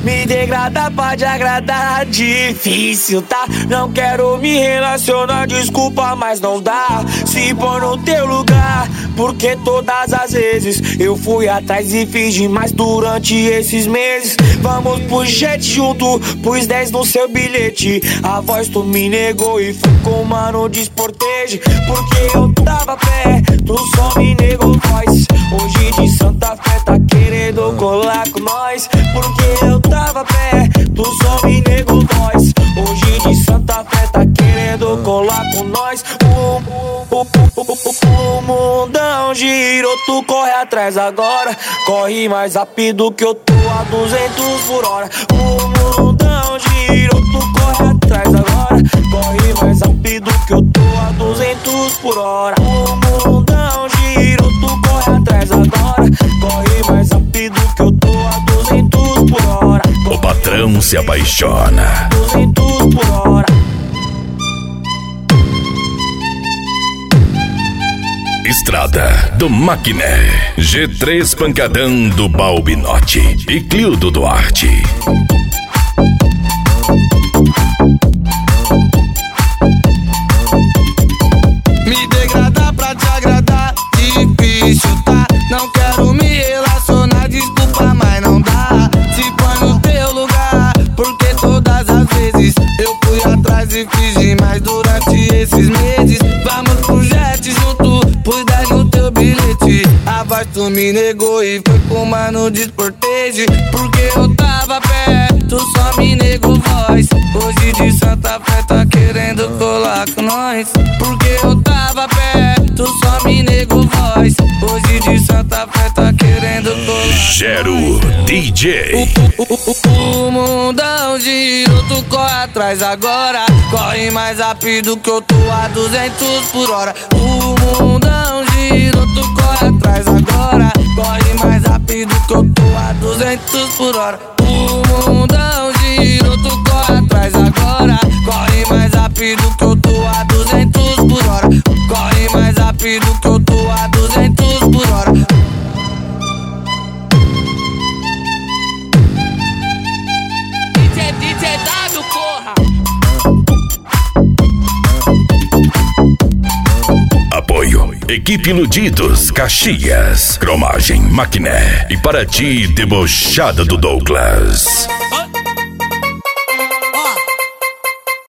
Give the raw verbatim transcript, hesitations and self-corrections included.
Me degradar pra te agradar, difícil, tá? Não quero me relacionar, desculpa, mas não dá. Se pôr no teu lugar, porque todas as vezes eu fui atrás e fiz demais durante esses meses. Vamos pro jet junto, pus dez no seu bilhete. A voz tu me negou e fui com o mano desporteje. Porque eu tava pé, tu só me negou voz. Hoje de Santa Fé tá querendo colar com nós. Porque eu tava pé, tu só me negou voz. Hoje de Santa Fé tá querendo colar com nós. O, o, o, o, o mundão girou, tu corre atrás agora. Corre mais rápido que eu tô a duzentos por hora. O mundão girou, tu corre atrás agora. Corre mais rápido que eu tô a duzentos por hora. O mundão girou, tu corre atrás agora. Corre mais rápido que eu tô a duzentos por hora. O patrão se apaixona. duzentos por hora. Estrada do Maquiné, G três Pancadão do Balbinote e Cliudo Duarte. Me degradar pra te agradar, difícil, tá? Não quero me relacionar, desculpa, mas não dá. Se põe no teu lugar, porque todas as vezes eu fui atrás e fiz demais durante esses meses. Vamos pro jet junto, pus dez no teu bilhete. A voz tu me negou e foi com o mano desporteje. Porque eu tava pé, tu só me negou voz. Hoje de Santa Fé tá querendo colar com nós. Porque eu tava pé, tu só me negou voz. Hoje de Santa Fé tá querendo colar. Gero D J. O, o, o, o mundão girou, tu corre atrás agora. Corre mais rápido que eu tô a duzentos por hora. O mundão girou, tu corre atrás agora. Corre mais rápido que eu tô a duzentos por hora. O mundão girou, tu corre atrás agora. Corre mais rápido que eu tô a duzentos por hora. Corre mais rápido que eu tô a duzentos por hora. D J, D J W, porra! Apoio Equipe Iludidos Caxias, Cromagem Maquiné e Paraty Debochada do Douglas.